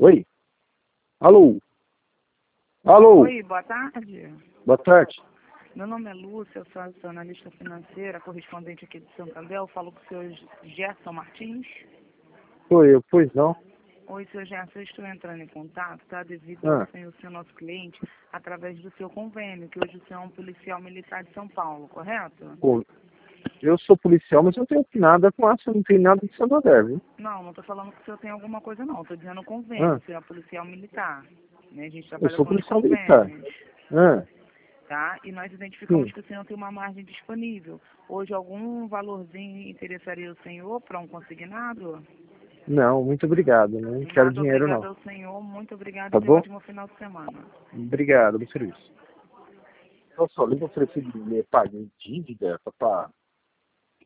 Oi? Alô? Alô? Oi, boa tarde. Boa tarde. Meu nome é Lúcia, eu sou analista financeira, correspondente aqui de Santander. Eu falo com o senhor Gerson Martins. Oi, pois não? Oi, senhor Gerson, eu estou entrando em contato, tá? Devido ao Ah, senhor ser nosso cliente, através do seu convênio, que hoje o senhor é um policial militar de São Paulo, correto? pô, eu sou policial, mas eu não tenho nada com essa, não tenho nada de Santander, viu? Não, não estou falando que o senhor tem alguma coisa, não. Estou dizendo convênio, Ah, o senhor é policial militar. Né? A gente eu trabalha sou com os policial militar. convênios. Ah, Tá? E nós identificamos sim. que o senhor tem uma margem disponível. Hoje, algum valorzinho interessaria o senhor para um consignado? Não, muito obrigado. Não quero Nada, dinheiro, obrigado não. ao senhor. Muito obrigado e Tá tenha um bom? ótimo final de semana. Obrigado, bom serviço. Eu só lembro oferecer de pagar em dívida, papá.